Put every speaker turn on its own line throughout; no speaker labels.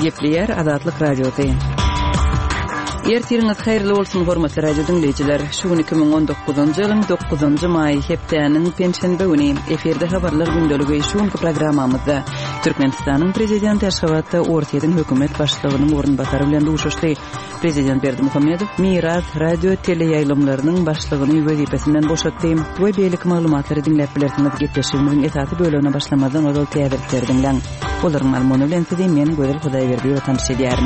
Gepleyer Azatlyk radiosu. Ertiriniz hayırlı olsun hormatly radio dinleyijiler. Şu 2019-njy ýylyň 9-njy maý hepdeniň penşenbe güni eferde habarlar gündöligi şu programmamyzda Türkmenistanyň prezidenti Aşgabatda Ortaýadyň hökümet başlygynyň orunbasary bilen duşuşdy. Prezident Berdimuhammedow Miraz radio teleýaýlymlarynyň başlygyny wezipesinden boşatdy. Bu beýlik maglumatlary dinläp bilersiňiz. Gepleşigimiziň esasy bölümine başlamadan ol täzelikleri dinleň. Olaryň malumuny bilen sizi men Gözel Hudaýberdi tanış edýärim.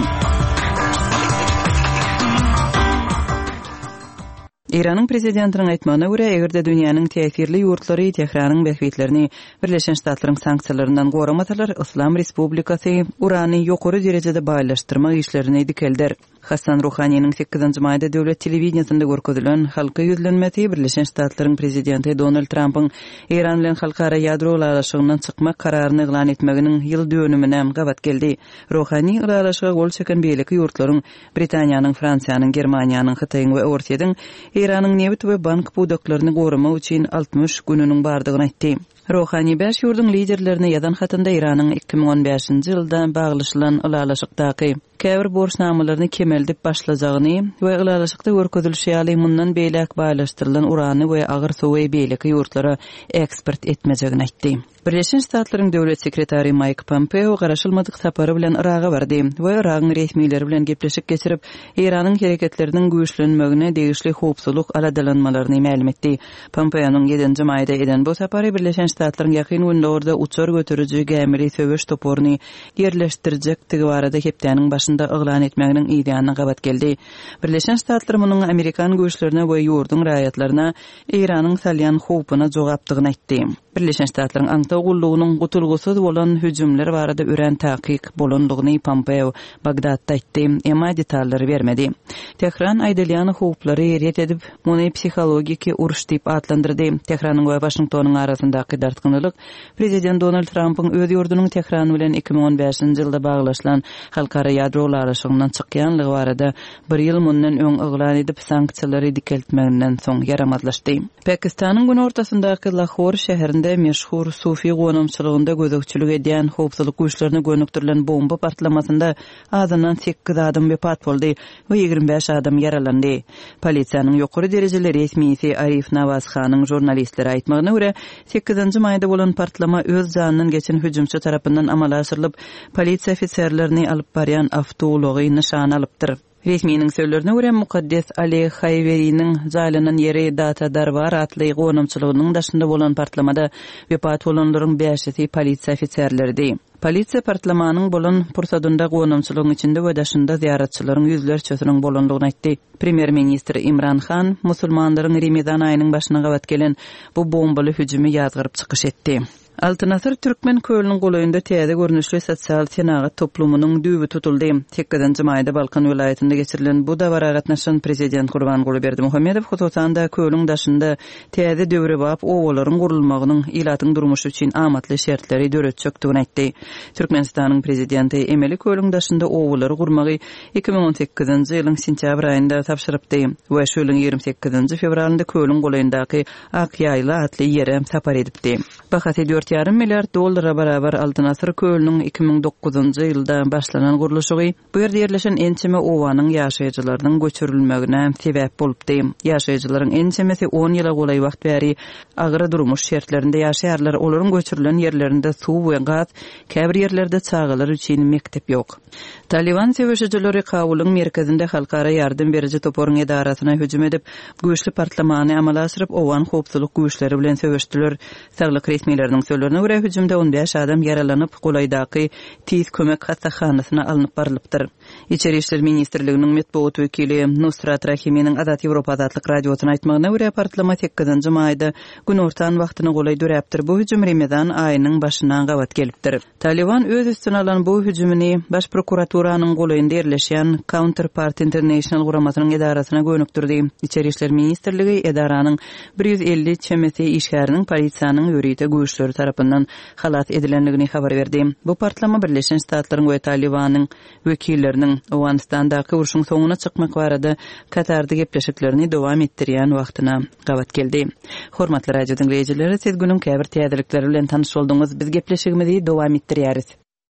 İran'ın prezidentinin aýtmagyna görä, egerde dünýäniň täsirli ýurtlary Tehranyň bähwitlerini Birleşen Ştatlaryň sanksiýalaryndan goramadylar, Islam Respublikasy urany ýokary derejede baýlaşdyrmak işlerini dikelder. Hasan Rouhanyň 8-nji maýda döwlet telewizionynda görkezdilen halka ýüzlenmesi Birleşen Ştatlaryň prezidenti Donald Trump'yň İran bilen halkara ýadro ulaşygynyň çykmak kararyny eglan etmeginiň ýyl dönümine gabat geldi. Rouhany ulaşyga gol çeken beýleki ýurtlaryň Britaniýanyň, Fransiýanyň, Germaniýanyň, Hytaýyň we Ortaýadyň İranyň neft we bank budaklaryny goramak üçin 60 gününiň bardygyny aýtdy. Rouhany 5 ýurdun liderlerine ýazan hatynda İranyň 2015-nji ýylda baglyşylan ulaşykdaky käbir borçnamalaryny kemeldip başlajagyny we ulaşykda görkezilýän ýaly mundan beýlek baýlaşdyrylan urany we agyr sowy beýleki ýurtlara eksport etmejegini aýtdy. Birleşen Ştatlaryň döwlet sekretary Mike Pompeo garaşylmadyk sapary bilen Iraga bardy we Iragyň resmiýetleri bilen gepleşik geçirip İranyň hereketleriniň güýçlenmegine degişli howpsuzlyk aladalanmalaryny ma'lum etdi. Pompeo'nun 7-nji maýda eden bu sapary Birleşen Ştatlaryň ýakyn günlerde uçar götürüji gemiri söwüş toporuny yerleşdirjekdigi barada hepdeniň başynda eglan etmeginiň ideýasyna gabat geldi. Birleşen Ştatlar munyň Amerikan güýçlerine we ýurdun raýatlaryna İranyň salyan howpuna jogapdygyny aýtdy. Birleşen Ştatlaryň aňtagullygynyň gutulgusuz bolan hüjümler barada ören taýyk bolandygyny Pompeo Bagdadda aýtdy, emma detallary bermedi. Tehran aýdylýan howplary ret edip, muny psihologiki uruş diýip adlandyrdy. Tehranyň we Washingtonyň arasyndaky dartgynlyk prezident Donald Trump'yň öz ýurdunyň Tehran bilen 2015-nji ýylda baglaşylan halkara ýadro ulaşygynyň çykýanlygy barada bir ýyl mundan öň eglan edip sanksiýalary dikeltmeginden soň yaramadlaşdy. Pakistanyň gün ortasyndaky Lahore şäherinde meşhur Sufi gonamçylygynda gözekçilik edýän howpsuzlyk güýçlerini gönükdirilen bomba partlamasynda azyndan 8 adam wepat boldy we 25 adam yaralandy. Polisiýanyň ýokary derejeli resmiýeti Arif Nawazxanyň jurnalistlere aýtmagyna görä, 8-nji maýda bolan partlama öz janynyň geçen hüjümçi tarapyndan amala aşyrylyp, polisiýa ofisiýerlerini alyp barýan awtology nişan alypdyr. Resmiýetiň söýlerine görä, Mukaddes Ali Hayveriň jalynyň ýeri Data Darbar atly gonamçylygynyň daşynda bolan partlamada wepat bolanlaryň 5-si polisiýa ofisiýerleridi. Polisiýa partlamanyň bolan pursadynda gonamçylygyň içinde we daşynda ziyaratçylaryň ýüzlerçesiniň bolandygyny aýtdy. Premier ministr Imran Khan musulmanlaryň Ramazan aýynyň başyna gabat gelen bu bombaly hüjümi ýazgyryp çykyş etdi. Altınasır Türkmen köylüň golaýynda täze görnüşli sosial tenagat toplumynyň düýbi tutuldy. 8-nji maýda Balkan welaýatynda geçirilen bu dawara gatnaşan prezident Gurbanguly Berdimuhammedow hususan da köylüň daşynda täze döwre bap owalaryň gurulmagynyň ilatyň durmuşy üçin amatly şertleri döretjekdigini aýtdy. Türkmenistanyň prezidenti emeli köylüň daşynda owalary gurmagy 2018-nji ýylyň sentýabr aýynda tapşyrypdy we şu ýylyň 28-nji fevralynda köylüň golaýyndaky Akýaýla atly ýere sapar edipdi. Bahat $4,5 milyar barabar Altınasır köylüniň 2009-njy ýylda başlanan gurulşy bu ýerde ýerleşen ençeme owanyň ýaşaýjylarynyň göçürilmegine sebäp bolupdy. Ýaşaýjylaryň ençemesi 10 ýyla golay wagt bäri agyr durmuş şertlerinde ýaşaýarlar. Olaryň göçürilen ýerlerinde suw we gaz, käbir ýerlerde çağalar üçin mektep ýok. Taliban sebäpçileri Kabulyň merkezinde halkara ýardym beriji toporuň edarasyna hüjüm edip, güýçli partlamany amala aşyryp owan howpsuzlyk güýçleri bilen söwüşdiler. Saglyk resmiýetleriniň söýlerine görä hüjümde 15 adam yaralanyp golaýdaky tiz kömek hastahanasyna alınıp barilypdyr. İçeri işler ministrliginiň medeniýet wekili Nusrat Rahiminiň Azat Ýewropa Azatlyk radiosyna aýtmagyna görä partlama 8-nji maýda gün ortan wagtyny golay döräpdir. Bu hüjüm Ramazan aýynyň başyna gabat gelipdir. Taliban öz üstüne alan bu hüjümini baş prokuraturanyň golaýynda ýerleşýän Counterpart International guramasynyň edarasyna gönükdirdi. İçeri işler ministrligi edaranyň 150 çemesi işgäriniň polisiýanyň ýörüýte güýçleri tarapyndan halat edilenligini habar berdi. Bu partlama Birleşen Ştatlaryň we Talibanyň wekilleriniň Awganistandaky uruşyň soňuna çykmak barada Katarda gepleşiklerini dowam etdirýän wagtyna gabat geldi. Hormatly radio dinleyijileri, siz günüň käbir täzelikleri bilen tanyş bolduňyz. Biz gepleşigimizi dowam etdirýäris.